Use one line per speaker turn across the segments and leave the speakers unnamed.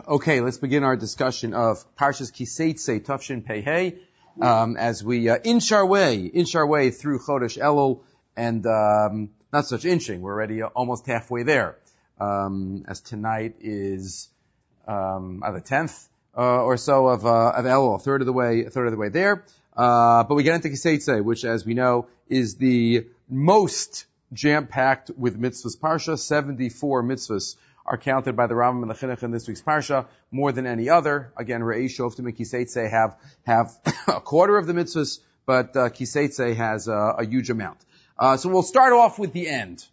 Okay, let's begin our discussion of Parshas Kiseitse Tafshin Pei as we inch our way through Chodesh Elul, and not such inching. We're already almost halfway there. As tonight is the 10th or so of Elul, a third of the way there. But we get into Kiseitse, which, as we know, is the most jam-packed with mitzvahs parsha. 74 mitzvahs are counted by the Rambam and the Chinuch in this week's parsha, more than any other. Again, Re'ei Shoftim and Kiseitse have a quarter of the mitzvahs, but Kiseitse has a huge amount. So we'll start off with the end.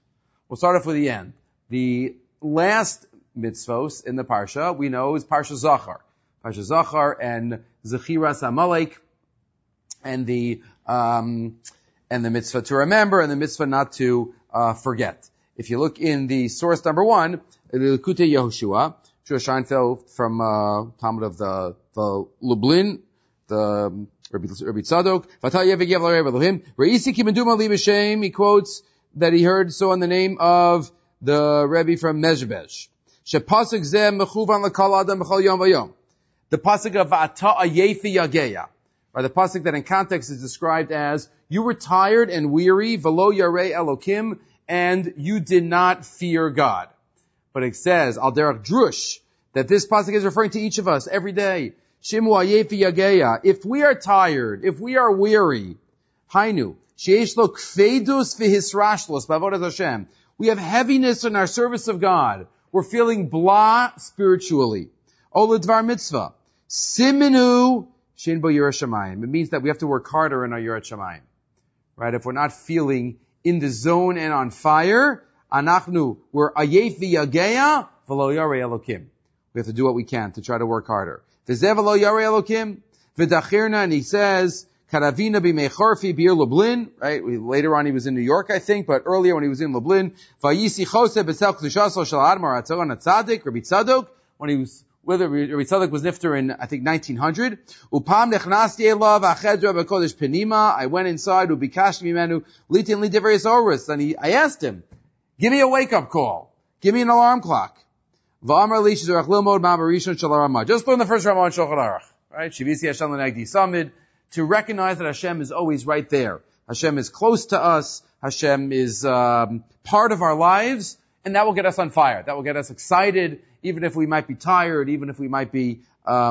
The last mitzvos in the parsha we know is Parsha Zachar. Parsha Zachar and Zechiras Amalek, and the mitzvah to remember and the mitzvah not to forget. If you look in the source number 1, the Likutei Yehoshua, Josh Scheinfeld from Talmud of the Lublin, the Rabbi Tzadok, he quotes that he heard so in the name of the Rebbe from Mezhebesh. The pasuk of Va'ata Ayefi Yageya, or the pasuk that in context is described as, you were tired and weary, velo yarei Elokim, and you did not fear God. But it says, al derech drush, that this pasuk is referring to each of us every day. Shimu ayefi yageya. If we are tired, if we are weary, hainu, sheyesh lo kfedus v'hisrashlos b'avodas Hashem. We have heaviness in our service of God. We're feeling blah spiritually. Ola dvar mitzvah. Siminu shin bo yiras shamayim. It means that we have to work harder in our yiras shamayim. Right? If we're not feeling in the zone and on fire, we're ayef v'yageya v'lo yarei Elokim. We have to do what we can to try to work harder. V'zeh v'lo yarei Elokim v'dachirna, and he says, karavina b'mei chorfi b'ir Lublin, right? Later on he was in New York, I think, but earlier when he was in Lublin, v'yisi choseh b'sel k'dushaso shel admar atzaron atzadik, Rabbi Tzadok, when he was whether Rabbi Tzadok was nifter in, I think, 1900. Upam nechnasti elav achedra b'kodesh penima. I went inside, ubikashti mimenu litin li divrei orus. And I asked him, give me a wake-up call. Give me an alarm clock. V'amar li shizorach lilmod ma'amarishon shel Ramah. Just learn the first Ramah and Shulchan Aruch. Right? Shivisi Hashem l'negdi samid. To recognize that Hashem is always right there. Hashem is close to us. Hashem is part of our lives. And that will get us on fire. That will get us excited, even if we might be tired, even if we might be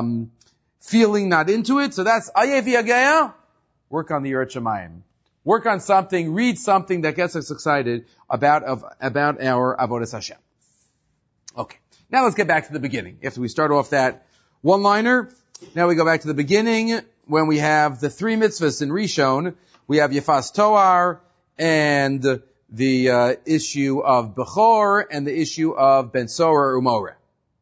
feeling not into it. So that's Ayef Yageya. Work on the Yirat Shamayim. Work on something, read something that gets us excited about our Avodas Hashem. Okay. Now let's get back to the beginning. After we start off that one-liner, now we go back to the beginning when we have the 3 mitzvahs in Rishon. We have Yefas Toar and the issue of Bechor and the issue of Ben Sorer Umoreh.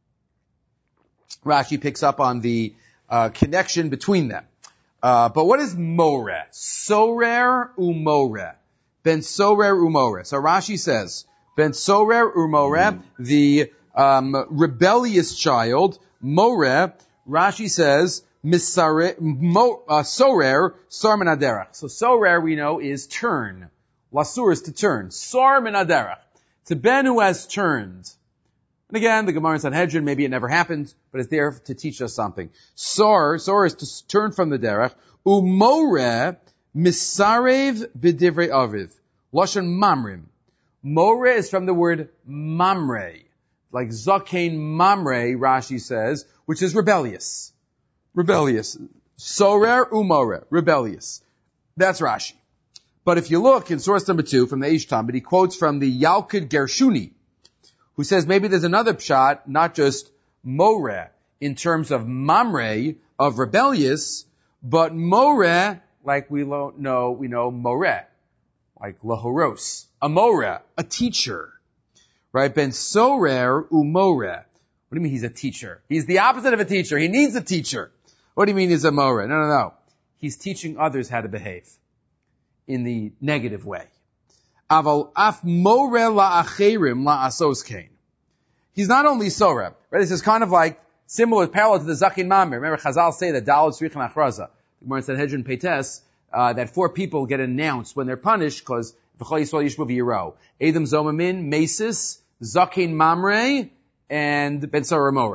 Rashi picks up on the connection between them. But what is Moreh? Sorer Umoreh. Ben Sorer Umoreh. So Rashi says, Ben Sorer Umoreh, the rebellious child, Moreh, Rashi says, Sorer, Sar min haderech. So Sorer, we know, is turn. Lasur is to turn. Sar min haderech. It's a ben who has turned. And again, the Gemara in Sanhedrin, maybe it never happened, but it's there to teach us something. Sar is to turn from the derech. Umoreh, misarev b'divrei aviv. Lashon mamrim. Moreh is from the word mamre. Like Zakein Mamre, Rashi says, which is rebellious. Rebellious. Sorer Umoreh. Rebellious. That's Rashi. But if you look in source number 2 from the Eish Talmud, he quotes from the Yalkut Gershuni, who says maybe there's another pshat, not just Moreh, in terms of Mamre, of rebellious, but Moreh, like we know Moreh, like Lahoros, a Moreh, a teacher. Right? Ben Sorer Umoreh. What do you mean he's a teacher? He's the opposite of a teacher. He needs a teacher. What do you mean he's a Moreh? No. He's teaching others how to behave in the negative way. Aval af Moreh la'acherim la'asos kein. He's not only Sorer. Right? This is kind of like similar, parallel to the Zakin Mamre. Remember Chazal say that Dalad Srichan Achraza. The Gemara said Hedron Peites, that 4 people get announced when they're punished because V'chol Yisrael Yishbu V'yiro. Edom Zomamin, Mesis, Zakin Mamre, and Ben Sorer Moreh.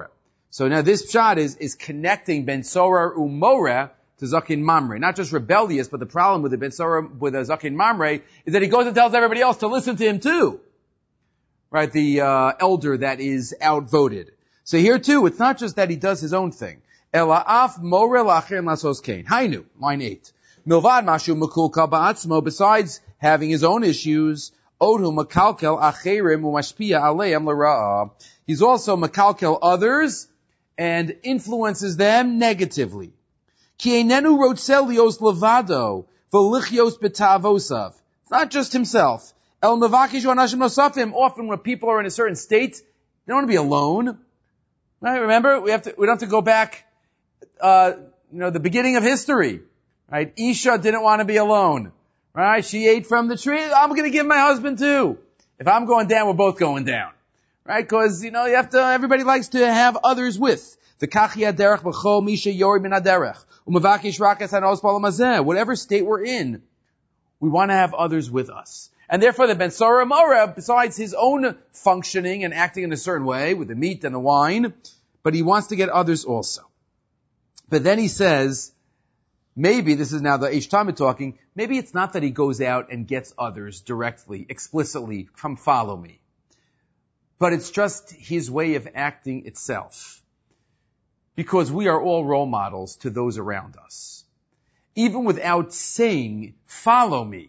So now this pshat is connecting Ben Sorar Umoreh to Zakin Mamre. Not just rebellious, but the problem with the Ben Sorar, with Zakin Mamre, is that he goes and tells everybody else to listen to him too. Right? The elder that is outvoted. So here too, it's not just that he does his own thing. Ela'af more la'acher lasos kain. Hainu, line 8. Milvad mashu makulka ba'atzmo, besides having his own issues, odhu makalkel acherim umashpia aleim l'ra'a. He's also makalkel others and influences them negatively. Ki einenu rotzel lios levado, v'lichyos betavosav. It's not just himself. El mevakish anashim nosafim. Often when people are in a certain state, they don't want to be alone. Right? Remember, we don't have to go back, the beginning of history. Right? Isha didn't want to be alone. Right? She ate from the tree. I'm going to give my husband too. If I'm going down, we're both going down. Right? Because, everybody likes to have others with. Whatever state we're in, we want to have others with us. And therefore the Ben Sorar Umoreh, besides his own functioning and acting in a certain way with the meat and the wine, but he wants to get others also. But then he says, maybe, this is now the Eish Tamid talking, maybe it's not that he goes out and gets others directly, explicitly, come follow me. But it's just his way of acting itself. Because we are all role models to those around us. Even without saying, follow me.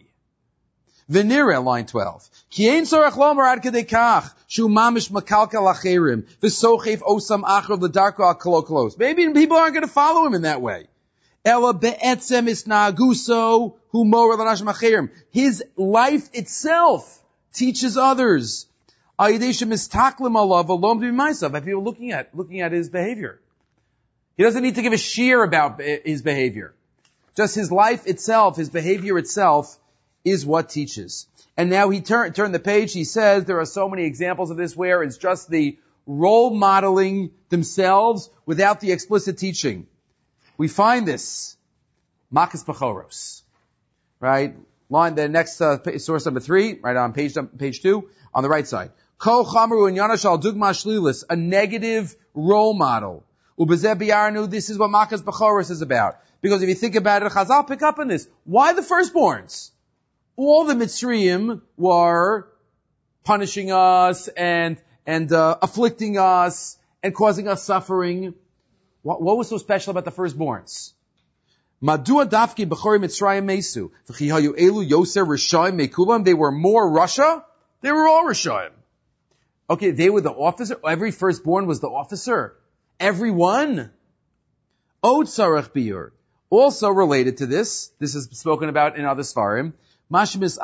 Venira, line 12. Ki ein sorach lomar ad kedei kach, shu mamish makalkel acherim, v'sochev osam achrav l'darko al koloklos. Maybe people aren't going to follow him in that way. Ela be'etzem isnaguso hu mora l'nashim acherim. His life itself teaches others. Ayideshem istaklim alav alom b'maysav. If you're looking at his behavior. He doesn't need to give a shear about his behavior. Just his life itself, his behavior itself, is what teaches. And now he turned the page, he says there are so many examples of this where it's just the role modeling themselves without the explicit teaching. We find this. Makas Bechoros. Right? The next source number 3, right on page 2, on the right side. Kol chamru inyana shal dugma shlilis, a negative role model. Ubezeh biyarnu, this is what Makas Bechoros is about. Because if you think about it, Chazal pick up on this. Why the firstborns? All the Mitzrayim were punishing us and afflicting us and causing us suffering. What was so special about the firstborns? Madua dafki b'chori Mitzrayim mesu v'chihayu elu yoser rishayim mekulam. They were more Russia. They were all Rishayim. Okay, they were the officer. Every firstborn was the officer. Everyone. Od sarach biur. Also related to this is spoken about in other Svarim. We know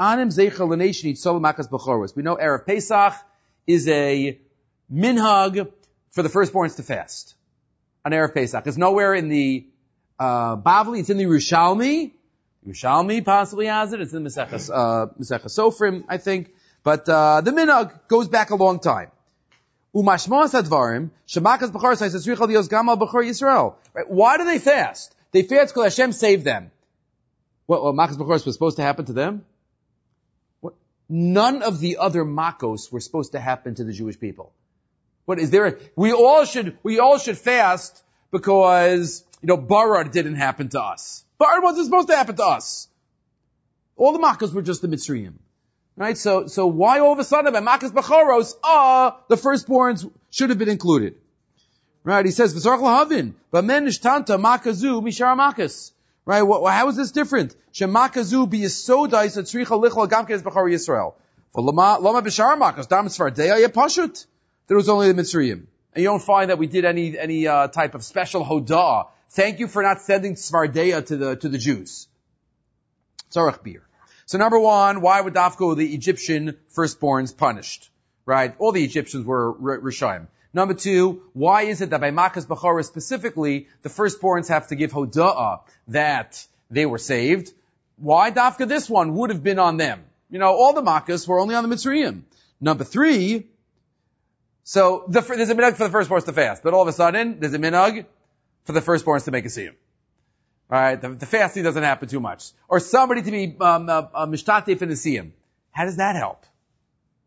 Erev Pesach is a minhag for the firstborns to fast on Erev Pesach. It's nowhere in the Bavli, it's in the Yerushalmi. Yerushalmi possibly has it. It's in Mesechus Sofrim, I think. But the minhag goes back a long time. Umashmos advarim shemakas b'chor says tzricha lios gamal b'chor Yisrael. Right? Why do they fast? They fast because Hashem saved them. What Makas Bechoros was supposed to happen to them? What? None of the other Makos were supposed to happen to the Jewish people. What is there? We all should fast because, Barad didn't happen to us. Barad wasn't supposed to happen to us. All the Makos were just the Mitzrayim. Right? So why all of a sudden by Makas Bechoros, the firstborns should have been included. Right? He says, V'zarch lahavin, b'men nishtanta makazu mishar makas. Right? How is this different? Shemakazu b'yesodais atzricha lichla gamkes b'char Yisrael. Lama b'shar makas dam tzvardeya yepashut. There was only the Mitzrayim. And you don't find that we did any type of special hodah. Thank you for not sending tzvardeya to the Jews. Tzarech bir. So number 1, why would Dafko the Egyptian firstborns punished? Right? All the Egyptians were Rishayim. Number 2, why is it that by Makas Bechoros specifically, the firstborns have to give hoda'ah that they were saved? Why Dafka this one would have been on them? All the Makas were only on the Mitzrayim. Number 3, so there's a minhag for the firstborns to fast, but all of a sudden, there's a minhag for the firstborns to make a siyum. Alright, the fasting doesn't happen too much. Or somebody to be mishtatef in a siyum. How does that help?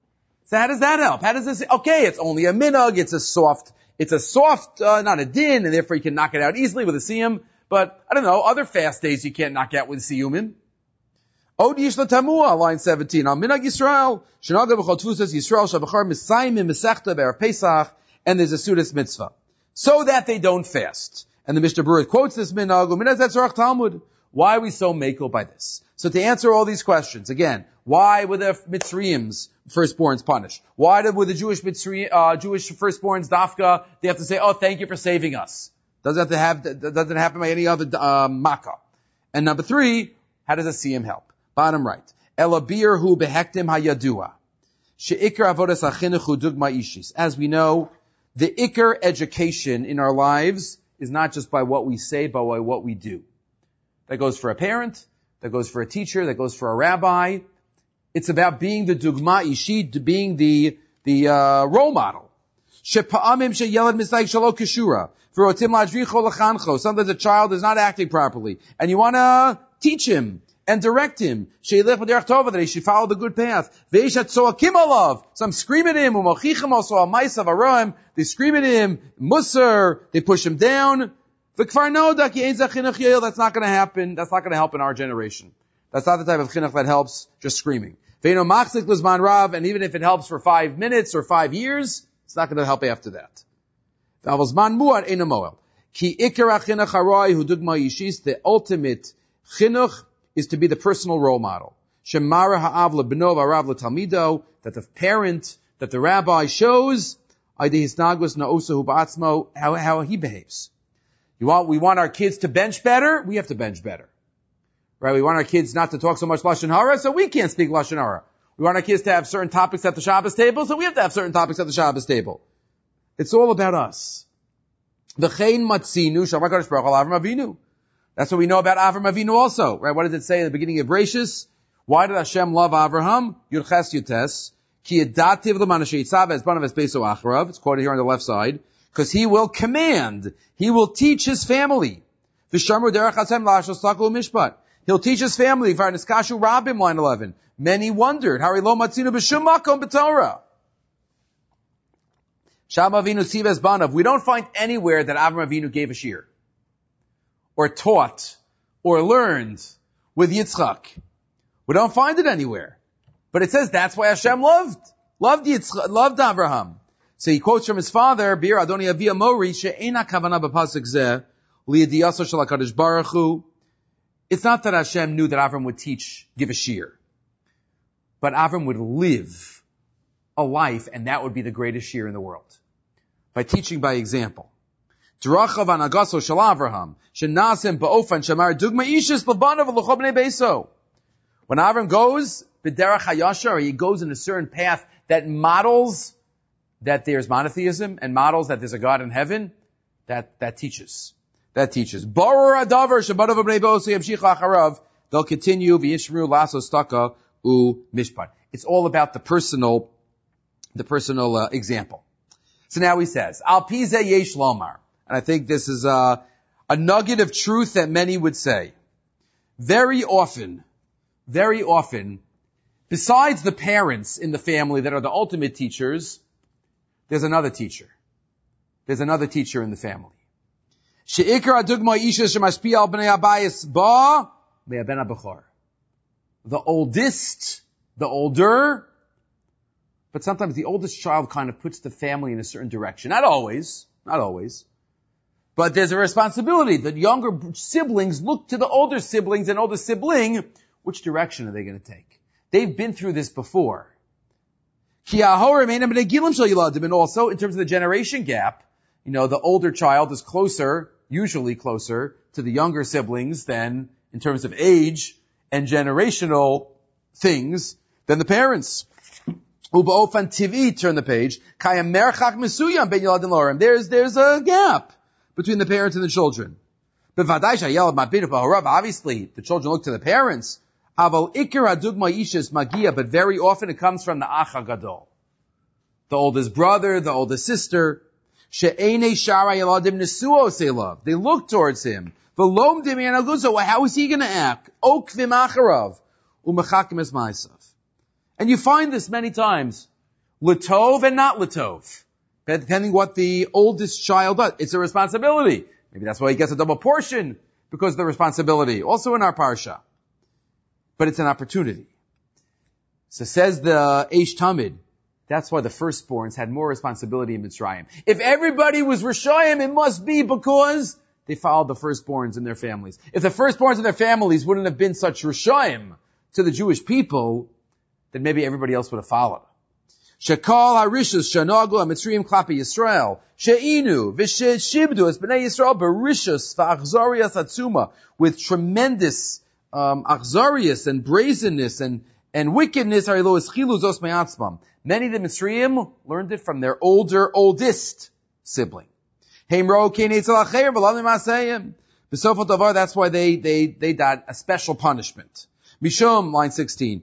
So how does that help? How does this, okay, it's only a minhag, it's a soft, not a din, and therefore you can knock it out easily with a siyum, but I don't know, other fast days you can't knock out with siyumin. Od Yishla Tamua, line 17, Al Minhag Yisrael, Shenaga B'chol Tfusas Yisrael, Shabachar Misayim Mesechta Be'er Pesach, and there's a Sudas mitzvah. So that they don't fast. And the Mishnah Berurah quotes this minhag, Minhag Zetzarach Talmud. Why are we so makel by this? So to answer all these questions, again, why were the Mitzrayim's firstborns punished? Why were the Jewish firstborns dafka? They have to say, oh, thank you for saving us. Doesn't happen by any other makkah. And number 3, how does a siyum help? Bottom right. Elabir hu behektim hayadua. She'ikar avodas achinuch hu dugma ishis. As we know, the ikar education in our lives is not just by what we say, but by what we do. That goes for a parent, that goes for a teacher, that goes for a rabbi. It's about being the dugma ishit, being the role model. Shepa'amim sheyelad misayik shalo kishura. V'rotim la'adricho l'chancho. Sometimes a child is not acting properly, and you want to teach him and direct him. Sheilech b'derech tova, that he should follow the good path. Ve'ishat soakim alav. Some scream at him. U'mochichim also ha'maisav aroim. They scream at him. Musar. They push him down. That's not going to happen. That's not going to help in our generation. That's not the type of chinuch that helps just screaming. And even if it helps for 5 minutes or 5 years, it's not going to help after that. The ultimate chinuch is to be the personal role model. That the parent, that the rabbi shows how he behaves. We want our kids to bench better, we have to bench better. Right? We want our kids not to talk so much Lashon Hara, so we can't speak Lashon Hara. We want our kids to have certain topics at the Shabbos table, so we have to have certain topics at the Shabbos table. It's all about us. V'chein matzinu shavak HaKadosh Baruch Hu Avram Avinu. That's what we know about Avram Avinu also. Right? What does it say at the beginning of Bereshis? Why did Hashem love Avraham? Yudches Yutes. Ki yedativ l'man asher yitzav es banav es beiso acharav. It's quoted here on the left side. Because he will command, he will teach his family. He'll teach his family. Line 11. Many wondered. We don't find anywhere that Avram Avinu gave a shir, or taught, or learned with Yitzchak. We don't find it anywhere. But it says that's why Hashem loved Yitzchak, loved Avraham. So he quotes from his father, Bir Adoni Avi Amori, she'ena kavana b'pasuk zeh, li'yediyaso shel HaKadosh Baruch Hu. It's not that Hashem knew that Avram would give a shir. But Avram would live a life, and that would be the greatest shir in the world. By teaching by example. D'rachav anagaso shel Avraham, shenasim ba'ofan shamar dugma ishis l'banav v'locho b'nei beiso. When Avram goes, b'derech hayashar, he goes in a certain path that models that there's monotheism and models that there's a God in heaven, that teaches. That teaches. They'll continue, v'yishmeru lasos taka u mishpat. It's all about the personal example. So now he says, Al pizeh yesh lomar. And I think this is a nugget of truth that many would say. Very often, besides the parents in the family that are the ultimate teachers, there's another teacher. There's another teacher in the family. The oldest, the older, but sometimes the oldest child kind of puts the family in a certain direction. Not always. But there's a responsibility that younger siblings look to the older siblings and older sibling, which direction are they going to take? They've been through this before. And also, in terms of the generation gap, the older child is usually closer to the younger siblings than in terms of age and generational things than the parents. Turn the page. There's a gap between the parents and the children. Obviously, the children look to the parents. But very often it comes from the Ach HaGadol, the oldest brother, the oldest sister. They look towards him. How is he going to act? And you find this many times. Latov and not Latov. Depending what the oldest child does. It's a responsibility. Maybe that's why he gets a double portion, because of the responsibility. Also in our parsha. But it's an opportunity. So says the Eish Tamid, that's why the firstborns had more responsibility in Mitzrayim. If everybody was Rishayim, it must be because they followed the firstborns in their families. If the firstborns in their families wouldn't have been such Rishayim to the Jewish people, then maybe everybody else would have followed. Shekal harishus shanagu hamitzrayim klapi Yisrael she'inu v'sheshibdu es b'nei Yisrael berishus v'achzarias atzuma, with tremendous achzarias and brazenness and wickedness. Many of the Mitzrayim learned it from their oldest sibling. That's why they got a special punishment. Mishom, line 16.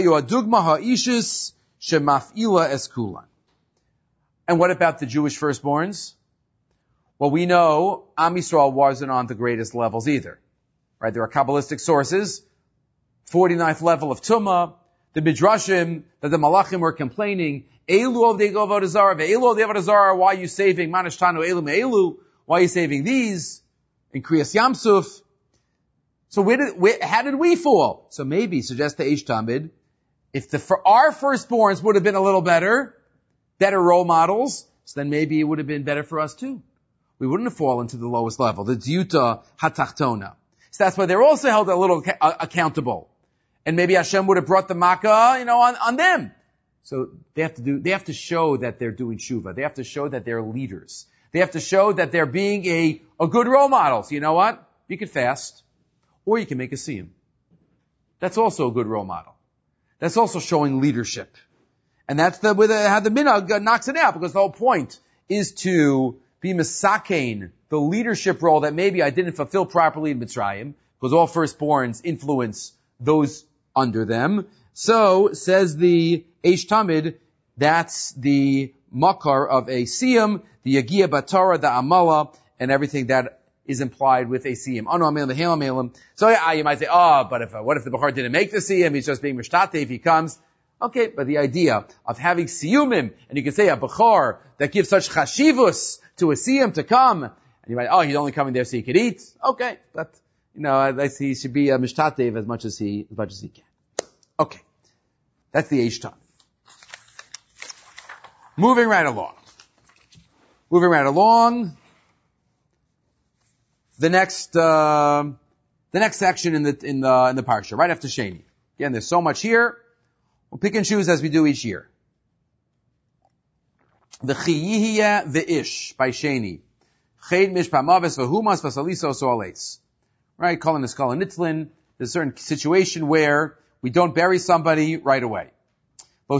And what about the Jewish firstborns? Well, we know Am Yisrael wasn't on the greatest levels either. Right? There are Kabbalistic sources. 49th level of Tumah. The Midrashim, that the Malachim were complaining, Elu of the Avodah Zarah, Elu of the Avodah Zarah, why are you saving Manishtanu Elu Me'elu? Why are you saving these? In Kriyas Yamsuf. So how did we fall? So maybe, suggests the Eish Tamid, if our firstborns would have been a little better role models, so then maybe it would have been better for us too. We wouldn't have fallen to the lowest level, the Diyuta Hatachtona. So that's why they're also held a little accountable. And maybe Hashem would have brought the makkah, on them. So they have to show that they're doing tshuva. They have to show that they're leaders. They have to show that they're being a good role model. So you know what? You can fast, or you can make a siyum. That's also a good role model. That's also showing leadership. And that's how the minhag knocks it out, because the whole point is to be misakein, the leadership role that maybe I didn't fulfill properly in Mitzrayim, because all firstborns influence those under them. So, says the Eish Tamid, that's the makar of a siyum, the yagia batara, the amala, and everything that is implied with a siyum. So you might say, but what if the Bachar didn't make the siyum? He's just being mishtate if he comes. Okay, but the idea of having siyumim, and you can say a Bachar that gives such chashivus to a siyum to come, and you might, he's only coming there so he could eat. Okay, but he should be a mishtatev as much as he can. Okay. That's the Eish Tamid. Moving right along. The next section in the parsha, right after Sheni. Again, there's so much here. We'll pick and choose as we do each year. The Chiyihiyah V'ish by Sheni. Ched Mishpamavis V'humas V'saliso So'aleis. Right? Calling this Kol Nitzlin. There's a certain situation where we don't bury somebody right away. The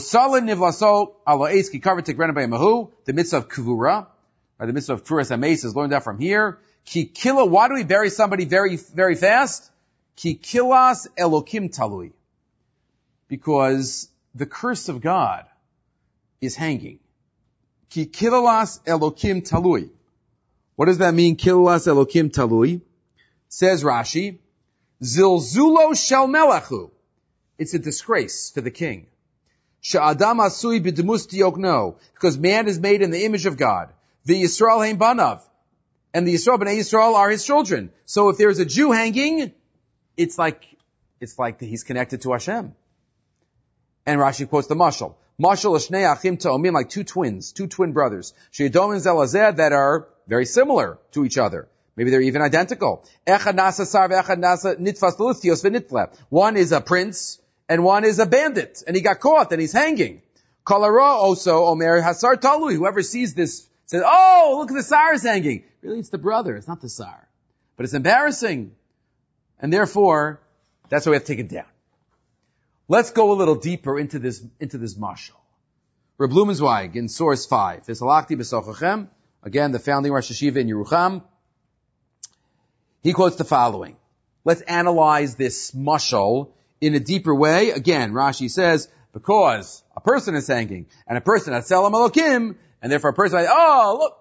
mitzvah of Kvura, or the mitzvah of Kvuras HaMeis is learned out from here. Why do we bury somebody very, very fast? Ki kilas Elokim talui. Because the curse of God is hanging. Ki kilas Elokim talui. What does that mean, kilas Elokim talui? Says Rashi, Zilzulo shel melachu. It's a disgrace to the king. Sha'adam asui b'demus diokno. Because man is made in the image of God. The Yisrael hein banav. And the Yisrael, B'nai Yisrael are his children. So if there's a Jew hanging, it's like he's connected to Hashem. And Rashi quotes the mashal. Mashal l'shnei achim ta'omim, like two twin brothers. She'edomim zelazeh, that are very similar to each other. Maybe they're even identical. Echad nasa sar ve'echad nasa nitfas l'lithios ve'nitle. One is a prince, and one is a bandit, and he got caught, and he's hanging. Kol also omer hasar talui. Whoever sees this says, look, the sar is hanging. Really, it's the brother, it's not the sar. But it's embarrassing. And therefore, that's why we have to take it down. Let's go a little deeper into this mashal. Reb Blumenzweig in source 5. V'salachti b'sochachem. Again, the founding Rosh Hashiva in Yerucham. He quotes the following. Let's analyze this mashal in a deeper way. Again, Rashi says, because a person is hanging, and a person has Tzelem Elokim, and therefore a person is, look,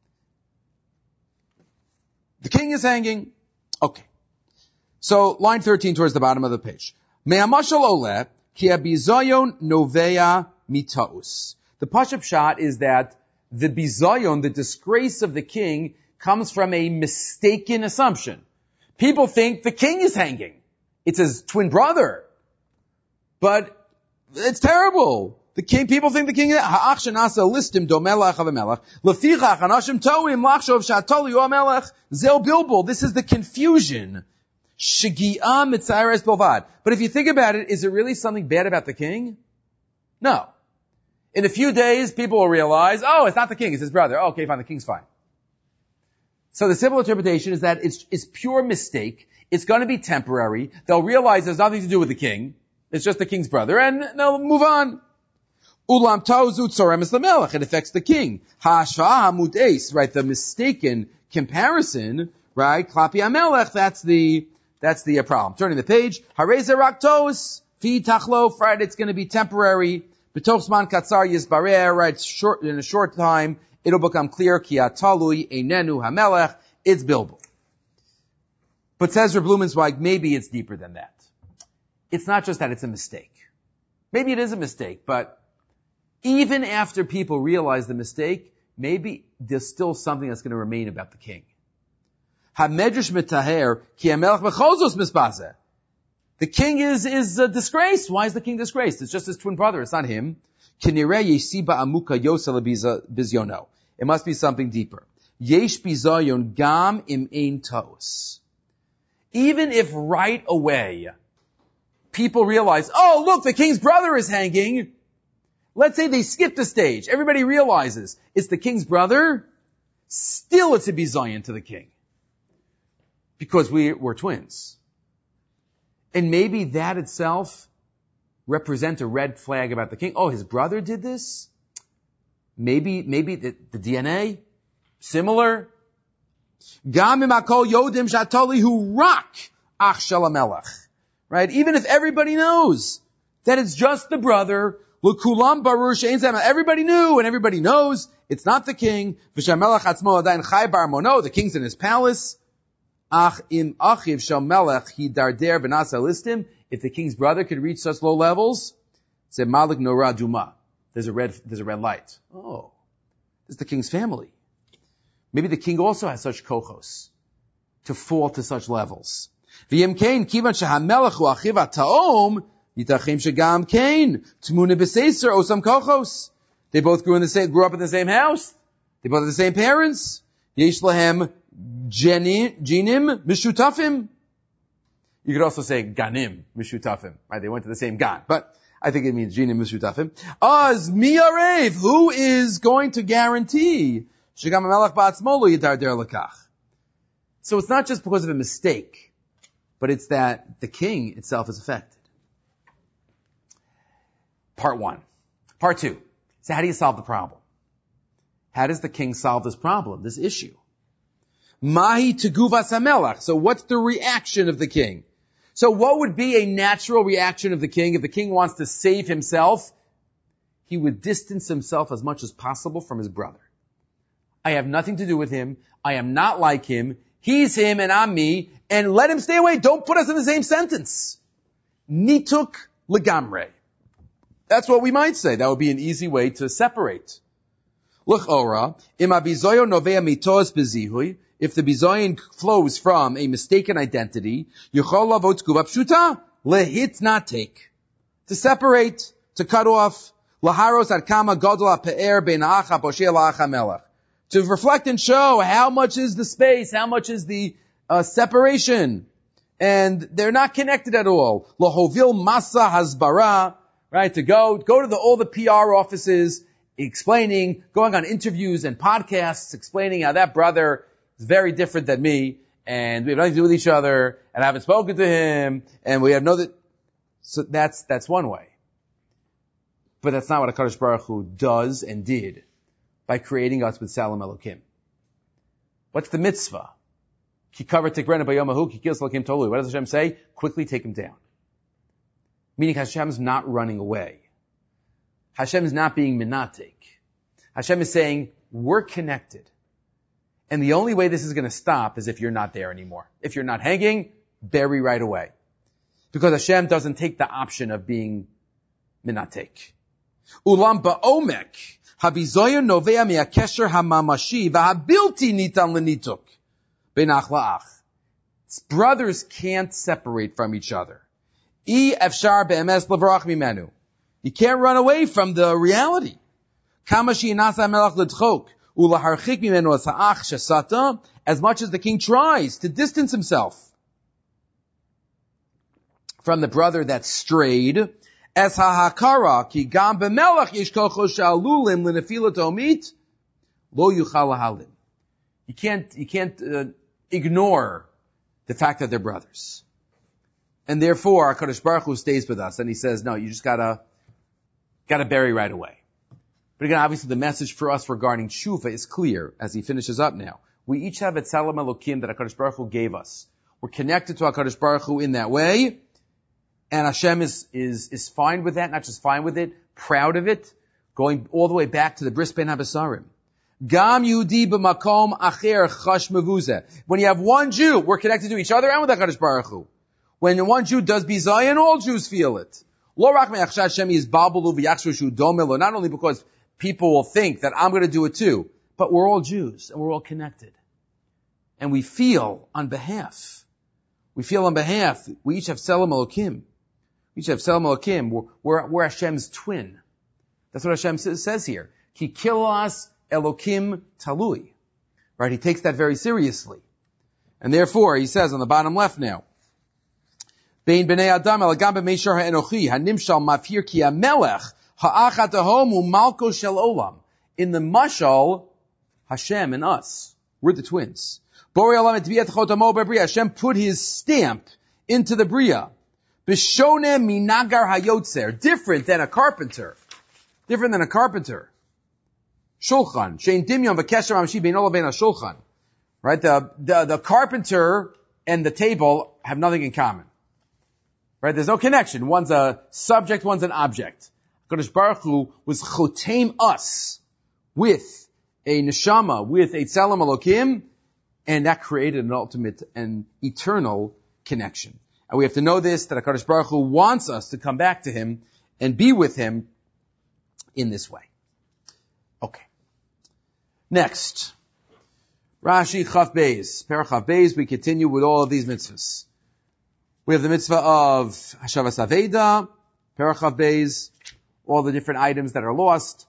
the king is hanging. Okay. So, line 13 towards the bottom of the page. Me'amashal oleh, ki abizayon novea mitaus. The Pashup shot is that the bizayon, the disgrace of the king, comes from a mistaken assumption. People think the king is hanging. It's his twin brother. But it's terrible. The king, people think the king, ha'ach shenasa listim do melech of a melech. Lefichach anashim toim lachshov shatoli o melech. Zel bilbul. This is the confusion. Shigi'ah mitzares bilvad. But if you think about it, is it really something bad about the king? No. In a few days, people will realize, oh, it's not the king, it's his brother. Oh, okay, fine, the king's fine. So the simple interpretation is that it's pure mistake. It's going to be temporary. They'll realize there's nothing to do with the king. It's just the king's brother, and they'll move on. Ulam tauzu tzoremes lamelech. It affects the king. Ha'ashvah ha'mudes, right? The mistaken comparison, right? Klapi hamelech. That's the problem. Turning the page. Hareze raktos fi tachlof. Right? It's going to be temporary. B'toch zman katzar yizbarer. Right? In a short time, it'll become clear. Ki atalui einenu hamelech. It's Bilbo. But says Reb Blumenzweig, maybe it's deeper than that. It's not just that it's a mistake. Maybe it is a mistake, but even after people realize the mistake, maybe there's still something that's going to remain about the king. HaMedrash mitaher ki hamelech b'chozos misbazeh. The king is disgraced. Why is the king disgraced? It's just his twin brother. It's not him. Kinireh yesiba amuka yosel bizyono. It must be something deeper. Yesh bizayon gam im ein tos. Even if right away people realize, oh, look, the king's brother is hanging. Let's say they skip the stage. Everybody realizes it's the king's brother. Still it's a bizayon to the king. Because we're twins. And maybe that itself represents a red flag about the king. Oh, his brother did this? Maybe the DNA? Similar? Gam imakol yodim shatoli hu rak ach shel hamelech. Right? Even if everybody knows that it's just the brother, l'kulam barur she'ein zeh hamelech. Everybody knew and everybody knows it's not the king. V'shamelech atzmo adayin chai bar mono. The king's in his palace. Ach im achiv shel melech hidarder v'nasa listim. If the king's brother could reach such low levels, say malik nora duma. There's a red light. Oh, this is the king's family. Maybe the king also has such kochos to fall to such levels. V'yem kein kivan shehamelech hu achiv ha'taom yitachim shegam kein tmuna b'seiser osam kochos. They both grew up in the same house. They both have the same parents. Yesh lahem jinim mishutafim. You could also say ganim mishutafim. Right? They went to the same gan, but I think it means jinim mishutafim. Az miyarev. Who is going to guarantee? So it's not just because of a mistake, but it's that the king itself is affected. Part one. Part two. So how do you solve the problem? How does the king solve this problem, this issue? Mahi teguvas hamelach. So what's the reaction of the king? So what would be a natural reaction of the king if the king wants to save himself? He would distance himself as much as possible from his brother. I have nothing to do with him. I am not like him. He's him and I'm me. And let him stay away. Don't put us in the same sentence. Nituk legamre. That's what we might say. That would be an easy way to separate. L'chora, im habizoyon novea mitos bezihui. If the bizoyon flows from a mistaken identity, yuchol lavot tguva pshuta, lehit not take. To separate, to cut off, laharos ad kama godol ha'pe'er bein ha'ach ha'posheh la'ach ha'melech. To reflect and show how much is the space, how much is the separation. And they're not connected at all. Lahovil masa hasbara, right? To go to all the PR offices, explaining, going on interviews and podcasts, explaining how that brother is very different than me, and we have nothing to do with each other, and I haven't spoken to him, and we have so that's one way. But that's not what HaKadosh Baruch Hu does and did by creating us with Salam Elokim. What's the mitzvah? Ki kaver tikrena bayomahu, ki kils Elokim tolu. What does Hashem say? Quickly take him down. Meaning Hashem's not running away. Hashem is not being minatik. Hashem is saying, we're connected. And the only way this is going to stop is if you're not there anymore. If you're not hanging, bury right away. Because Hashem doesn't take the option of being minatik. Ulam ba'omek, habizoyon novea mi'akesher hamamashi, v'habilti nitan l'nituk, benach la'ach. Brothers can't separate from each other. I efshar be'emes levarach mimenu. You can't run away from the reality. Kamashi nasa melach l'tchok, ulaharchik mimenu as ha'ach shesata, as much as the king tries to distance himself from the brother that strayed, as ha'hakara ki gam b'melach yesh kocho sha'alulim l'nefilat omit, lo yuchal lahalim. You can't ignore the fact that they're brothers. And therefore, HaKadosh Baruch Hu stays with us, and he says, no, you just gotta bury right away. But again, obviously the message for us regarding tshuva is clear as he finishes up now. We each have a tzelem Elokim that HaKadosh Baruch Hu gave us. We're connected to HaKadosh Baruch Hu in that way, and Hashem is fine with that, not just fine with it, proud of it, going all the way back to the Bris Ben HaBasarim. Gam Yehudi b'makom acher chash mevuzeh. When you have one Jew, we're connected to each other and with HaKadosh Baruch Hu. When one Jew does bizayon, all Jews feel it. Lo rak me'achshad Hashem yizbalbelu v'yachshu shu domelo. Not only because people will think that I'm going to do it too, but we're all Jews and we're all connected. And we feel on behalf. We feel on behalf. We each have Tzelem Elokim. We each have Tzelem Elokim. We're Hashem's twin. That's what Hashem says here. Ki kilas Elokim talui. Right? He takes that very seriously. And therefore, he says on the bottom left now, Bein b'nei Adam elagam b'meishar ha'enochi hanimshal mafir ki ha'melech ha'achat ha'hom u'malko shel olam. In the mashal, Hashem and us, we're the twins. Borei olam et b'yat chotamo b'bria. Hashem put his stamp into the bria. B'shone minagar hayotzer. Different than a carpenter. Different than a carpenter. Shulchan. Shein dimyon v'kesher amshi bein olav bein ha-shulchan. Right? The carpenter and the table have nothing in common. Right? There's no connection. One's a subject, one's an object. HaKadosh Baruch Hu was chotem us with a neshama, with a tzelem Elokim, and that created an ultimate and eternal connection. And we have to know this, that HaKadosh Baruch Hu wants us to come back to Him and be with Him in this way. Okay. Next. Rashi Chaf Beis. Perach Chaf Beis, we continue with all of these mitzvahs. We have the mitzvah of Hashavas Aveda, Perach Chaf Beis, all the different items that are lost.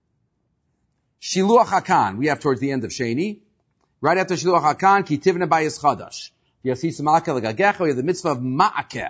Shiluach HaKan, we have towards the end of Sheni. Right after Shiluach HaKan, Ki Tivna Bayis Chadash. We have the mitzvah of Ma'akeh.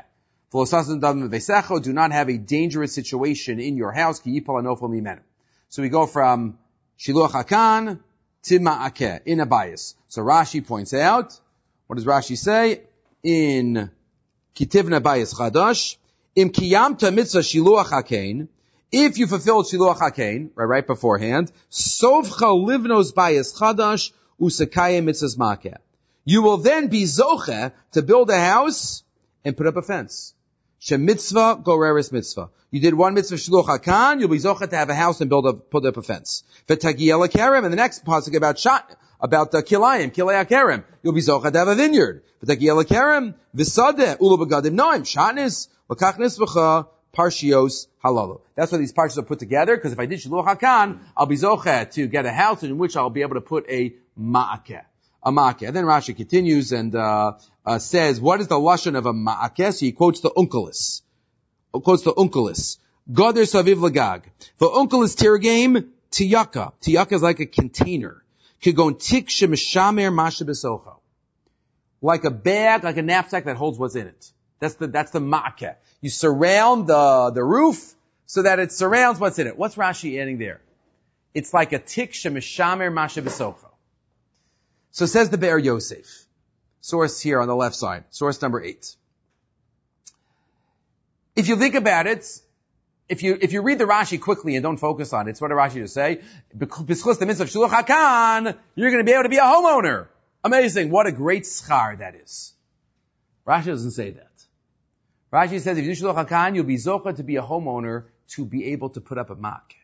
Do not have a dangerous situation in your house. So we go from Shiluach HaKan to Ma'akeh, in a bias. So Rashi points out, what does Rashi say? In Kitivna Bayis Chadash, Im Kiyamta Mitzvah Shiluach HaKain, if you fulfilled Shiluach HaKain, right beforehand, Sovcha Livnos Bayis Chadash, Usakaya Mitzvahs Ma'akeh. You will then be zoche to build a house and put up a fence. Shem mitzvah goreris mitzvah. You did one mitzvah shluch hakan, you'll be zoche to have a house and put up a fence. V'tagiyel kerem, and the next pasuk about kilayim, kilei kerem, you'll be zoche to have a vineyard. V'tagiyel kerem, v'sadeh ulu begadim noim, shatnis v'kach nisvacha parshios halalu. That's why these parshas are put together, because if I did shluch hakan, I'll be zoche to get a house in which I'll be able to put a ma'akeh. A ma'akeh. And then Rashi continues and says, what is the lashon of a ma'akeh? So he quotes the Unkelis. Goder saviv lagag. For Unkelis tirgame tiyaka. Tiyaka is like a container. Kigon tik shemishamer masha besocho. Like a bag, like a knapsack that holds what's in it. That's the ma'akeh. You surround the roof so that it surrounds what's in it. What's Rashi adding there? It's like a tik shemishamer masha besocho. So says the Be'er Yosef. Source here on the left side. Source number 8. If you think about it, if you read the Rashi quickly and don't focus on it, it's what did Rashi just say? Because the mitzvah of Shluch HaKan, you're going to be able to be a homeowner. Amazing. What a great schar that is. Rashi doesn't say that. Rashi says if you do Shluch HaKan, you'll be zocha to be a homeowner to be able to put up a mak.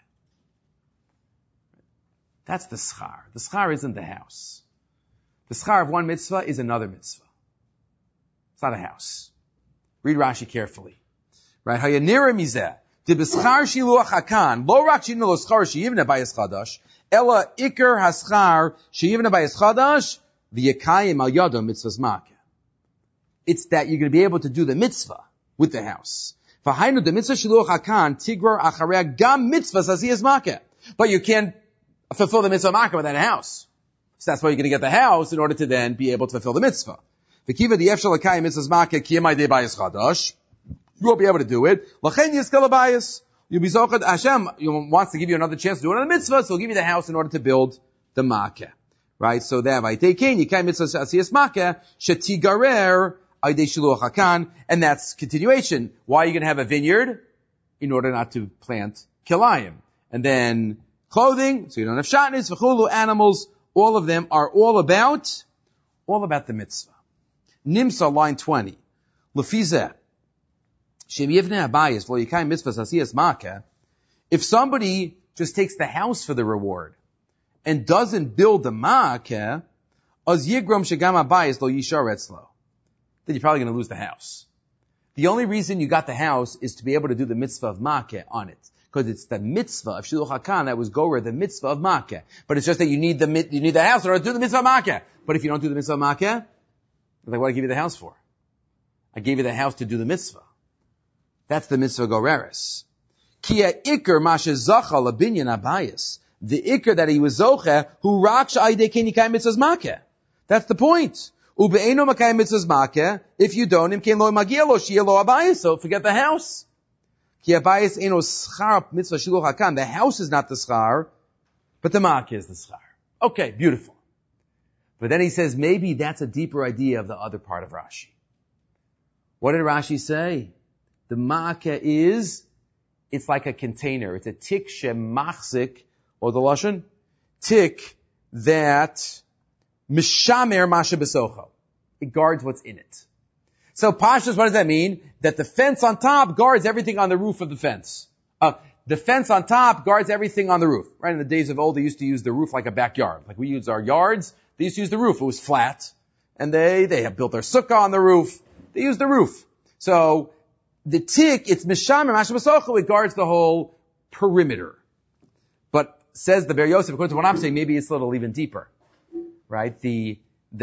That's the schar. The schar isn't the house. The schar of one mitzvah is another mitzvah. It's not a house. Read Rashi carefully. Right? Hayanira mizeh. Debeschar shiluach hakan, lo rak shinu lo schar sheyivne bayis chadash, ela ikar haschar sheyivne bayis chadash, v'yekayim al yadam mitzvahs makeh. It's that you're going to be able to do the mitzvah with the house. V'hainu the mitzvah shiluach hakan tigrar acharei gam mitzvahs asiyas makeh. But you can't fulfill the mitzvah makeh without a house. So that's why you're going to get the house in order to then be able to fulfill the mitzvah. V'kiva the efshal l'kayim mitzvahs makeh kiyamai de bayis chadash. You won't be able to do it. L'chein yizkel bayis. You'll be zochad. Hashem wants to give you another chance to do it on the mitzvah, so he'll give you the house in order to build the makeh. Right? So that vaytekein yikayim mitzvahs asiyas makeh shetigarer aydei shiluach hakan, and that's continuation. Why are you going to have a vineyard? In order not to plant kilayim. And then clothing, so you don't have shatnez, v'chulu, animals, all of them are all about the mitzvah. Nimsa, line 20. Lefizeh, shem yivneh habayis, v'lo yikayim mitzvahs asiyas makeh, if somebody just takes the house for the reward, and doesn't build the makeh, az yigrom shegam habayis lo yishar etzlo, then you're probably going to lose the house. The only reason you got the house is to be able to do the mitzvah of makeh on it. Because it's the mitzvah of shiluch hakan that was gorer, the mitzvah of makeh. But it's just that you need the house in order to do the mitzvah of makeh. But if you don't do the mitzvah of makeh, like, what did I give you the house for? I gave you the house to do the mitzvah. That's the mitzvah goreres. Kia ikr mashe zacha labinyan abayis. The ikr that he was zoche, who raksh aide kenikai mitzvahs makeh. That's the point. Ube'eno makayim mitzvahs makeh. If you don't, im ken lo magia lo shia lo abayis. So forget the house. Ki abayis eno schar mitzvah shiluch hakan. The house is not the schar, but the makeh is the schar. Okay, beautiful. But then he says maybe that's a deeper idea of the other part of Rashi. What did Rashi say? The makeh is, it's like a container. It's a tik shemachzik, or the lashon, tik that mishamer masha besocho. It guards what's in it. So pashtus, what does that mean? That the fence on top guards everything on the roof of the fence. The fence on top guards everything on the roof. Right? In the days of old, they used to use the roof like a backyard. Like we use our yards, they used to use the roof. It was flat. And they have built their sukkah on the roof. They used the roof. So, the tik, it's mishamer masha besocho, it guards the whole perimeter. But, says the Ber Yosef, according to what I'm saying, maybe it's a little even deeper. Right? The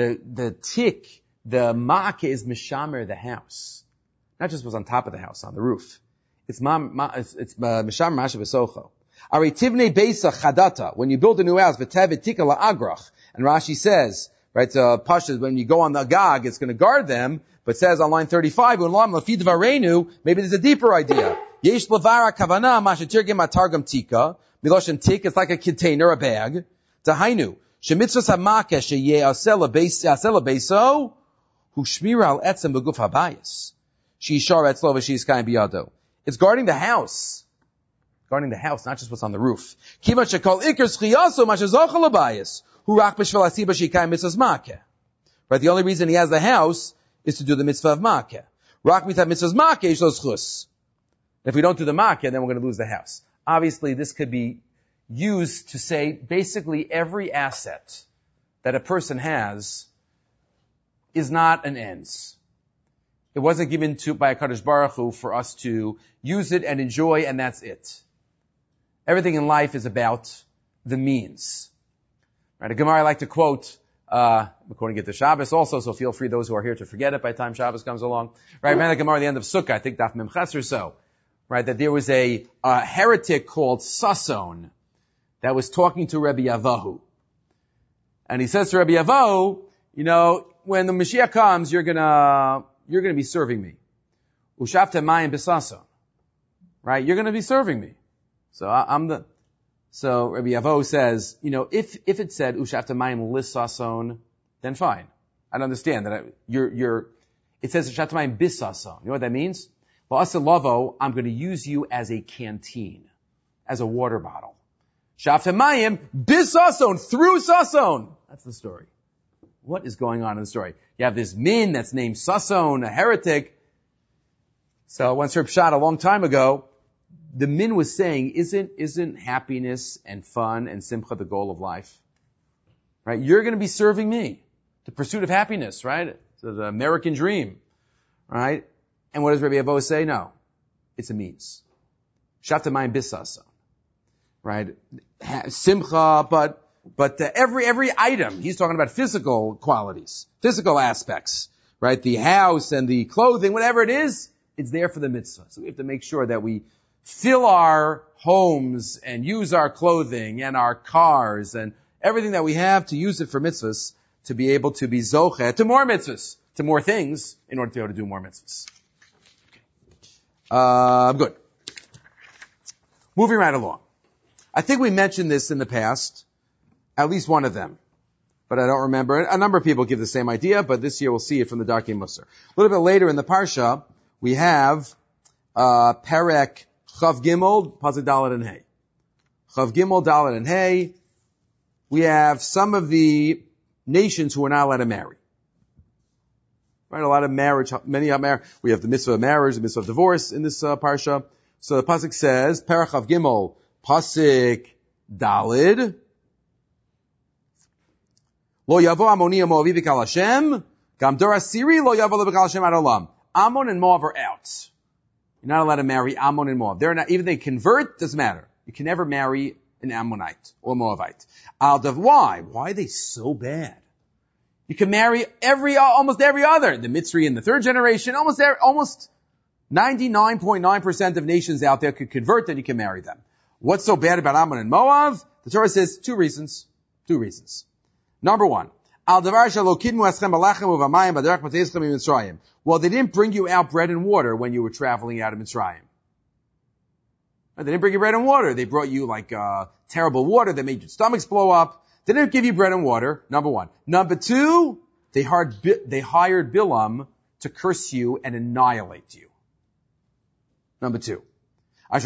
tik, the makeh is mishamer the house. Not just what's on top of the house, on the roof. It's mishamer masha besocho. Ari tivnei beisa chadata, when you build a new house, v'tevet tika la'agrach, and Rashi says, right, Pashas, when you go on the Gog, it's going to guard them, but says on line 35, maybe there's a deeper idea. Yesh levara kavana, mashatirgim atargam tika, miloshin tik, it's like a container, a bag. Tahainu, shemitzvos hamakeh sheyeh asela beiso, hu shmira al etzem beguf habayis. Sheishar etzlo v'sheis kain biyado. It's guarding the house. Guarding the house, not just what's on the roof. Kima shekol ikr schiyaso mashazochel habayis. Right, the only reason he has the house is to do the mitzvah of makeh. If we don't do the makeh, then we're going to lose the house. Obviously, this could be used to say basically every asset that a person has is not an ends. It wasn't given by a Kadosh Baruch Hu for us to use it and enjoy, and that's it. Everything in life is about the means. Right, a Gemara I like to quote, according to Shabbos also, so feel free those who are here to forget it by the time Shabbos comes along. Right, I read the Gemara at the end of Sukkah, I think Daf Mem Ches or so. Right, that there was a heretic called Sason that was talking to Rabbi Yavahu. And he says to Rabbi Yavahu, when the Mashiach comes, you're gonna be serving me. Ushafta mayim b'sason. Right, you're gonna be serving me. So Rabbi Yavo says, if it said Ushafta Mayim Lissason, then fine. I'd understand that it says Ushafta Mayim Bissason. You know what that means? Well, Asilavo, I'm going to use you as a canteen, as a water bottle. Shafta Mayim Bissason, through Sason. That's the story. What is going on in the story? You have this min that's named Sason, a heretic. So once Reb Shad a long time ago, the min was saying, isn't happiness and fun and simcha the goal of life? Right? You're going to be serving me. The pursuit of happiness, right? So the American dream. Right? And what does Rabbi Avo say? No. It's a means. Shatamayim Bisason. Right? Simcha, but every item, he's talking about physical qualities, physical aspects, right? The house and the clothing, whatever it is, it's there for the mitzvah. So we have to make sure that we fill our homes and use our clothing and our cars and everything that we have to use it for mitzvahs, to be able to be zocheh to more mitzvahs, to more things, in order to be able to do more mitzvahs. Good. Moving right along. I think we mentioned this in the past, at least one of them, but I don't remember. A number of people give the same idea, but this year we'll see it from the Darkei Musar. A little bit later in the Parsha, we have Perek Chav Gimel, Pasuk Dalet and Hey. Chav Gimel, Dalet and Hey. We have some of the nations who are not allowed to marry. Right, a lot of marriage, many are married. We have the mitzvah of marriage, the mitzvah of divorce in this Parsha. So the Pasuk says, Perek Chav Gimel, Pasuk Dalid. Lo yavo Amoni Moavi b'kal Hashem, gam dor asiri lo yavo b'kal Hashem ad olam. Ammon and Moab are out. You're not allowed to marry Ammon and Moab. They're not, even if they convert, doesn't matter. You can never marry an Ammonite or Moabite. Why? Why are they so bad? You can marry almost every other. The Mitzri in the third generation, almost 99.9% of nations out there could convert, then you can marry them. What's so bad about Ammon and Moab? The Torah says two reasons. Number one, well, they didn't bring you out bread and water when you were traveling out of Mitzrayim. They didn't bring you bread and water. They brought you terrible water that made your stomachs blow up. They didn't give you bread and water, number one. Number two, they hired Bilam to curse you and annihilate you. Number two. To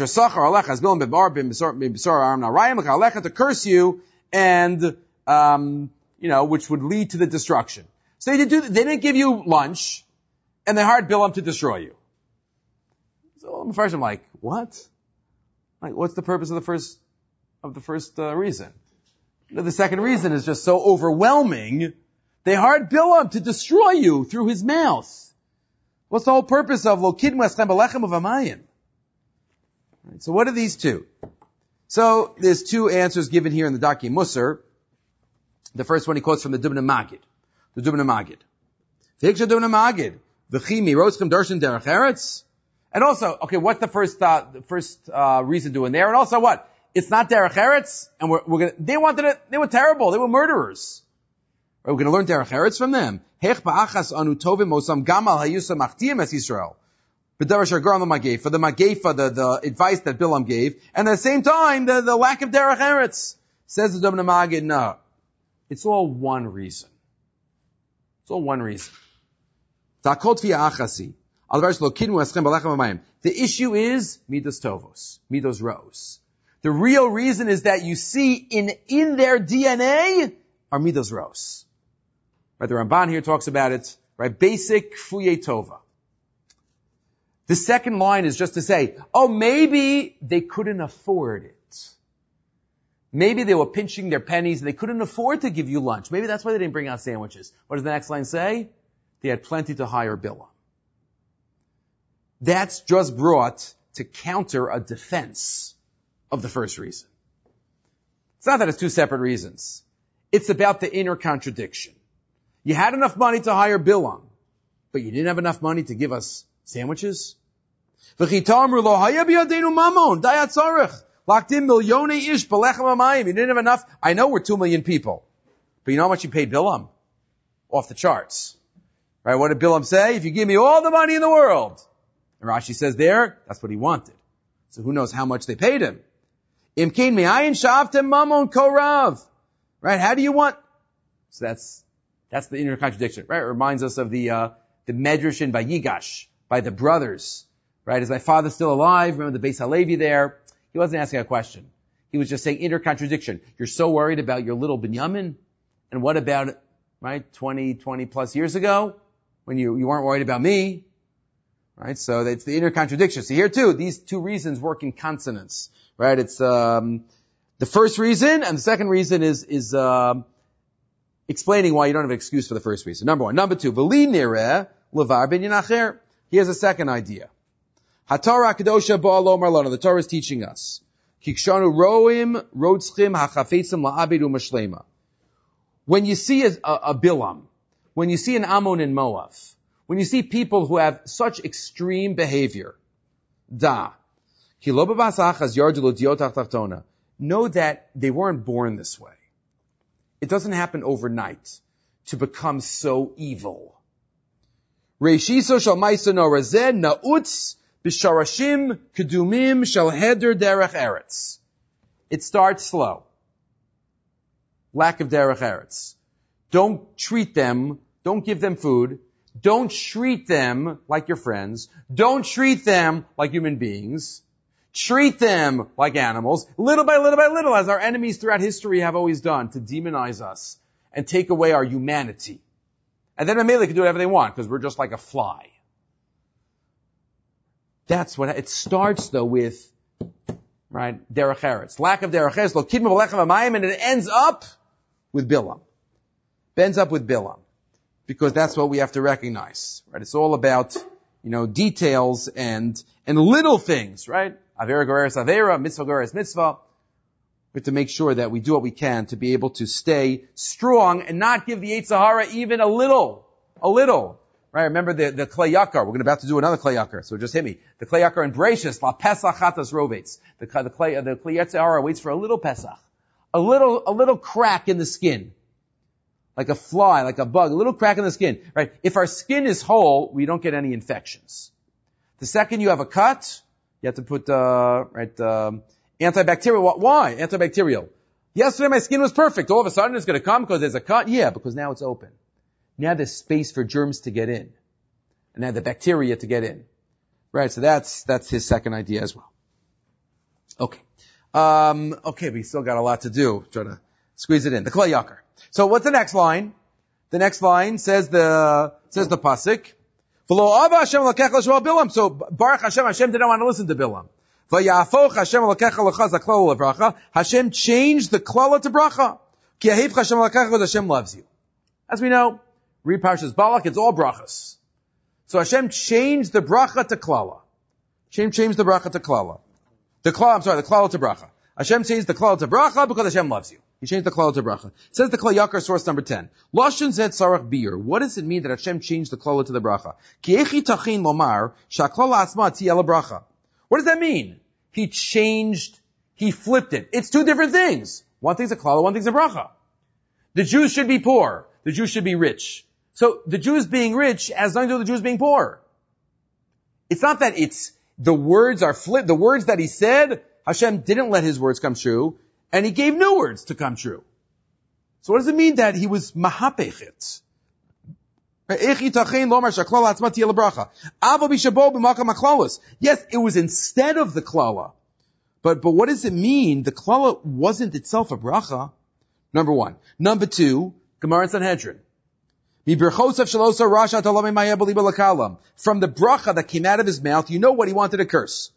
curse you and, which would lead to the destruction. So they didn't give you lunch, and they hired Bilam to destroy you. So first I'm like, what? What's the purpose of the first reason? The second reason is just so overwhelming. They hired Bilam to destroy you through his mouth. What's the whole purpose of lo kidmu eschem b'lechem u'v'mayim? So what are these two? So there's two answers given here in the Darkei Musar. The first one he quotes from the Dubna Magid. The Dubna Magid. V'hiksha Dubna Magid. V'chi mirotzchem darshan derech eretz. And also, okay, what's the first reason doing there? And also what? It's not derech eretz, and they were terrible. They were murderers. We're going to learn derech eretz from them. Hech ba'achas anu tovim osam gamal hayusa machtiyim es Yisrael. For the Magefa, the advice that Bilam gave, and at the same time, the lack of derech eretz. Says the Dubna Magid, no. It's all one reason. The issue is midos tovos, midos ros. The real reason is that you see in their DNA are midos ros. Right, the Ramban here talks about it, right? Basic kfuyei tova. The second line is just to say, maybe they couldn't afford it. Maybe they were pinching their pennies and they couldn't afford to give you lunch. Maybe that's why they didn't bring out sandwiches. What does the next line say? They had plenty to hire Bilam. That's just brought to counter a defense of the first reason. It's not that it's two separate reasons. It's about the inner contradiction. You had enough money to hire Bilam, but you didn't have enough money to give us sandwiches? You didn't have enough. I know we're 2 million people, but you know how much you paid Bilam? Off the charts. Right? What did Bilam say? If you give me all the money in the world. And Rashi says there, that's what he wanted. So who knows how much they paid him? Right? How do you want? So that's the inner contradiction, right? It reminds us of the Medrash in Vayigash, by the brothers, right? Is my father still alive? Remember the Beis Halevi there? He wasn't asking a question. He was just saying inner contradiction. You're so worried about your little Binyamin? And what about it, right? 20 plus years ago? When you weren't worried about me? Right? So it's the inner contradiction. So here too, these two reasons work in consonance. Right? It's, the first reason and the second reason is explaining why you don't have an excuse for the first reason. Number one. Number two, V'li nireh levar ben yinacher. Here's a second idea. HaTorah Kedosha Ba'alo Marlona. The Torah is teaching us. Kikshanu roim rodschim hachafetzim la'abidu mashlema. When you see a Bilam, when you see an Ammon and Moab, when you see people who have such extreme behavior, know that they weren't born this way. It doesn't happen overnight to become so evil. Reishiso shal ma'aseh razeh na'utz b'sharashim kedumim shal heder derech eretz. It starts slow. Lack of derech eretz. Don't treat them, don't give them food. Don't treat them like your friends. Don't treat them like human beings. Treat them like animals, little by little by little, as our enemies throughout history have always done, to demonize us and take away our humanity. And then Mamela can do whatever they want, because we're just like a fly. That's what, it starts though with, right, derech eretz. Lack of derech eretz, lo kidma v'lechem v'mayim, and it ends up with Bilam. It ends up with Bilam. Because that's what we have to recognize, right? It's all about, details and little things, right? Avera goreres avera, mitzvah goreres mitzvah. We have to make sure that we do what we can to be able to stay strong and not give the Yetzer Hara even a little, right? Remember the Klei Yakar. We're about to do another Klei Yakar, so it just hit me. The Klei Yakar in Bereshis, la Pesach chatas rovetz. The Klei Yetzer Hara waits for a little Pesach, a little crack in the skin. Like a fly, like a bug, a little crack in the skin, right? If our skin is whole, we don't get any infections. The second you have a cut, you have to put, antibacterial. Why? Antibacterial. Yesterday my skin was perfect. All of a sudden it's going to come because there's a cut? Yeah, because now it's open. Now there's space for germs to get in. And now the bacteria to get in. Right, so that's his second idea as well. Okay. We still got a lot to do. Try to squeeze it in. The Klei Yakar. So what's the next line? The next line says the pasuk. So Baruch Hashem didn't want to listen to Bilam. Hashem changed the klala to bracha. Hashem loves you. As we know, read Parshas Balak, it's all brachas. So Hashem changed the bracha to klala. Hashem changed the bracha to klala. The klala to bracha. Hashem changed the klala to bracha because Hashem loves you. He changed the klala to bracha. It says the Klei Yakar, source number 10. Lashon zed sarach bir. What does it mean that Hashem changed the klala to the bracha? Ki echi tachin lomar shaklala asma tiyeh bracha. What does that mean? He flipped it. It's two different things. One thing's a klala, one thing's a bracha. The Jews should be poor. The Jews should be rich. So the Jews being rich has nothing to do with the Jews being poor. It's not that the words are flipped. The words that he said, Hashem didn't let his words come true. And he gave new words to come true. So what does it mean that he was mahapechet? Yes, it was instead of the klala. But what does it mean? The klala wasn't itself a bracha. Number one. Number two, Gemara and Sanhedrin. From the bracha that came out of his mouth, you know what he wanted to curse.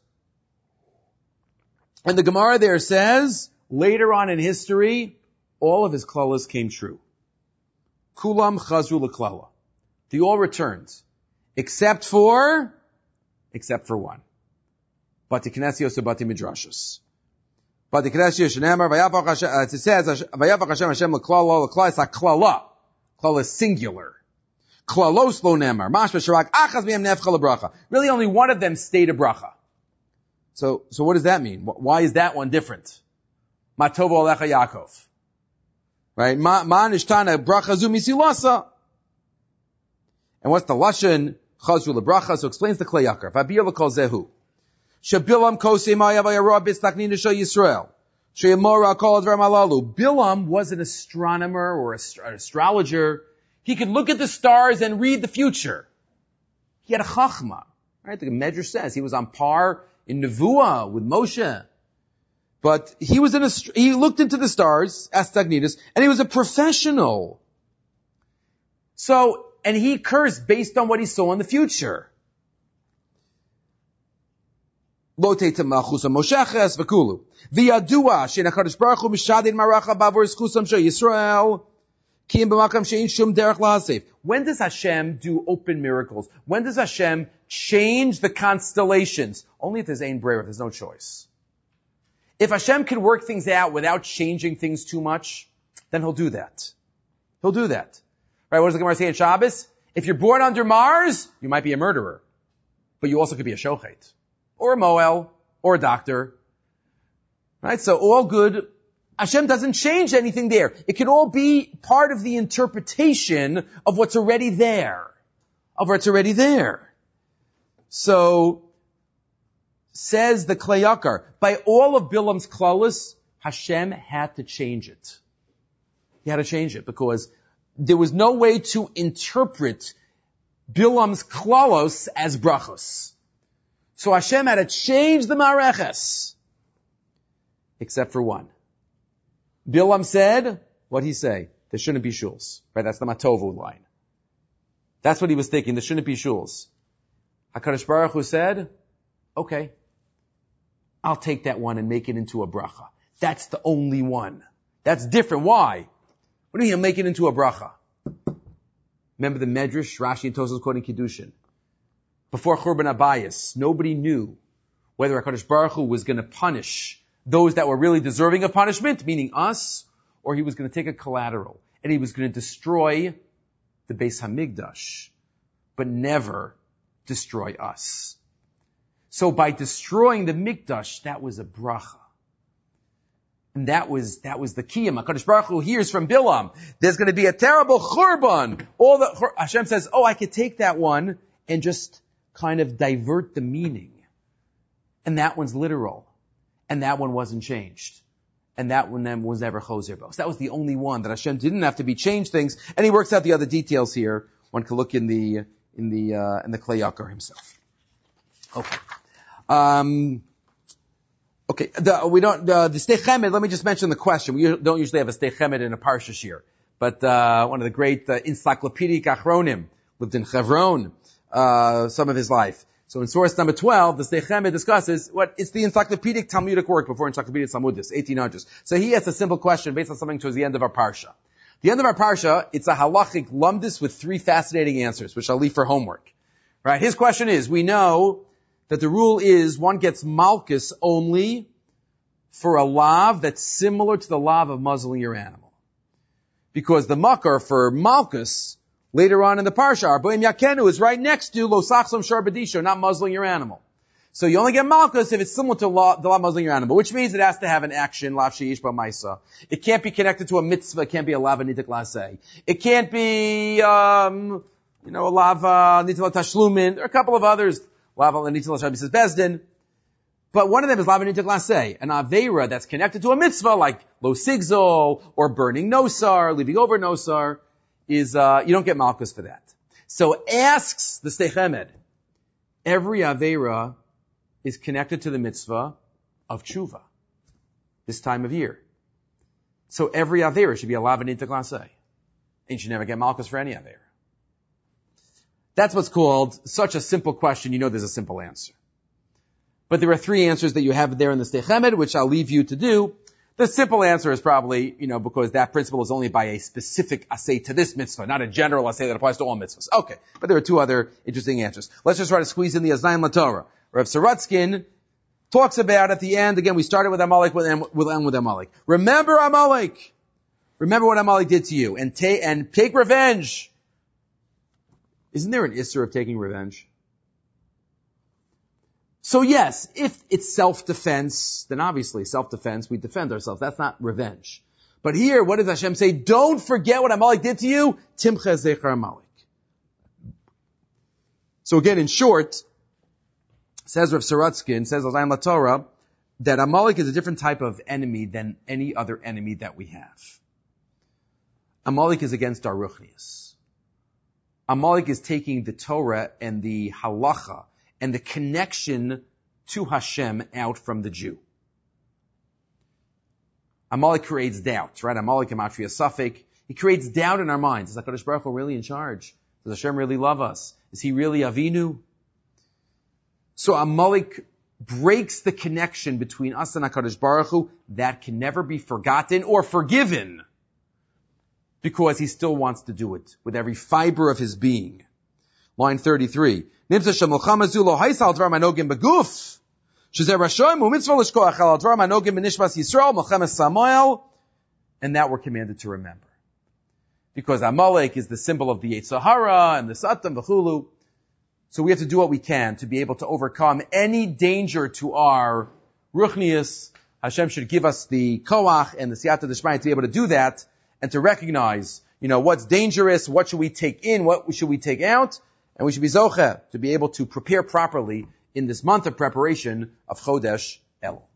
And the Gemara there says, later on in history, all of his klalas came true. Kulam chazru l'klala. They all returned. Except for one. Bati Knesios or Bati Midrashos. Bati Knesios Shenamar, Vayapach Hashem, it says, Vayapach Hashem Hashem l'klala, l'klala is a klala. Klala is singular. Klalos lo nemar. Mashma sharak achaz mi'em nefcha l'bracha. Really only one of them stayed a bracha. So what does that mean? Why is that one different? Ma tovo alecha Yaakov. Right? Ma nishtana bracha zu misilasa. And what's the lashon chazru lebracha? So explains the Klei Yakar. V'abiyah l'kol zehu. Shebilam kosei ma'ya v'yara b'staknin d'shel Yisrael. She'emora kol advar malalu. Bilam was an astronomer or an astrologer. He could look at the stars and read the future. He had a chachma. Right? The Medrash says he was on par in Nevuah with Moshe. But he looked into the stars, Astagnitas, and he was a professional. So, and he cursed based on what he saw in the future. Lo teita malchusa mosheches v'kulu. V'yadua she'en HaKadosh Baruch Hu mishadin maracha b'avor eskusam shel Yisrael. When does Hashem do open miracles? When does Hashem change the constellations. Only if there's ein brer, if there's no choice. If Hashem can work things out without changing things too much, then He'll do that. He'll do that. Right? What does the Gemara say in Shabbos? If you're born under Mars, you might be a murderer. But you also could be a shochet. Or a moel. Or a doctor. Right? So all good. Hashem doesn't change anything there. It can all be part of the interpretation of what's already there. Of what's already there. So, says the Klei Yakar, by all of Bilam's klalos, Hashem had to change it. He had to change it because there was no way to interpret Bilam's klalos as brachos. So Hashem had to change the mareches. Except for one. Bilam said, what'd he say? There shouldn't be shuls. Right, that's the Matovu line. That's what he was thinking, there shouldn't be shuls. HaKadosh Baruch Hu said, okay, I'll take that one and make it into a bracha. That's the only one. That's different. Why? What do you mean make it into a bracha? Remember the Medrash, Rashi and Tosafos quoting Kiddushin. Before Churban Abayis, nobody knew whether HaKadosh Baruch Hu was going to punish those that were really deserving of punishment, meaning us, or he was going to take a collateral, and he was going to destroy the Beis Hamikdash, but never destroy us. So by destroying the Mikdash, that was a bracha. And that was the kiyum. HaKadosh Baruch Hu hears from Bilam, there's going to be a terrible churban. Hashem says, I could take that one and just kind of divert the meaning. And that one's literal. And that one wasn't changed. And that one then was never choser bo. So that was the only one that Hashem didn't have to be changed things. And he works out the other details here. One can look in the Klei Yakar himself. Okay. The Stei Chemed, let me just mention the question. We don't usually have a Stei Chemed in a Parsha Shir. But, one of the great, encyclopedic Achronim lived in Hebron, some of his life. So in source number 12, the Stei Chemed discusses it's the encyclopedic Talmudic work before Encyclopedia Talmudis, 1800s. So he asks a simple question based on something towards the end of our Parsha. The end of our Parsha, it's a halachic lumdis with 3 fascinating answers, which I'll leave for homework. Right? His question is, we know that the rule is one gets malchus only for a lav that's similar to the lav of muzzling your animal. Because the makar for malchus, later on in the parsha, Arboim Yakenu is right next to lo sachsom sharbadisho, not muzzling your animal. So you only get malchus if it's similar to the law muzzling your animal, which means it has to have an action, lav she'ish ba'maisa. It can't be connected to a mitzvah, it can't be a lav anitik laseh. It can't be, a lav nitil tashlumin. There are a couple of others. Lav nitil shabbos says bezdin. But one of them is lav anitik laseh. An aveira that's connected to a mitzvah, like lo sigzol, or burning nosar, leaving over nosar, is, you don't get malchus for that. So asks the Stei Chemed, every aveira is connected to the mitzvah of tshuva, this time of year. So every aveira should be a lav anitik laseh. And you should never get malchus for any aveira. That's what's called such a simple question, you know there's a simple answer. But there are 3 answers that you have there in the Stei Chemed, which I'll leave you to do. The simple answer is probably, because that principle is only by a specific assay to this mitzvah, not a general assay that applies to all mitzvahs. Okay. But there are 2 other interesting answers. Let's just try to squeeze in the Aznayim LaTorah. Rav Sorotzkin talks about at the end, again, we started with Amalek, we'll end with Amalek. Remember Amalek. Remember what Amalek did to you. And take revenge. Isn't there an issur of taking revenge? So yes, if it's self-defense, then obviously self-defense, we defend ourselves. That's not revenge. But here, what does Hashem say? Don't forget what Amalek did to you. Timcha zecher Amalek. So again, in short, says Rav Sorotzkin, says Aznayim LaTorah, that Amalek is a different type of enemy than any other enemy that we have. Amalek is against our ruchnius. Amalek is taking the Torah and the halacha and the connection to Hashem out from the Jew. Amalek creates doubt, right? Amalek gematria safek. He creates doubt in our minds. Is HaKadosh Baruch Hu really in charge? Does Hashem really love us? Is he really Avinu? So Amalek breaks the connection between us and HaKadosh Baruch Hu that can never be forgotten or forgiven because he still wants to do it with every fiber of his being. Line 33. Nimsa shemulchama zulo haisal dvar manogim beguf. Shezer rashoim u'mitzvah l'shkoach al dvar manogim b'nishmas Yisrael melchemes Samuel. And that we're commanded to remember. Because Amalek is the symbol of the Yetzer Hara and the Satan, the Chulu. So we have to do what we can to be able to overcome any danger to our Ruchnius. Hashem should give us the Koach and the Siyata D'Shmaya to be able to do that and to recognize, what's dangerous, what should we take in, what should we take out, and we should be Zocheh to be able to prepare properly in this month of preparation of Chodesh Elul.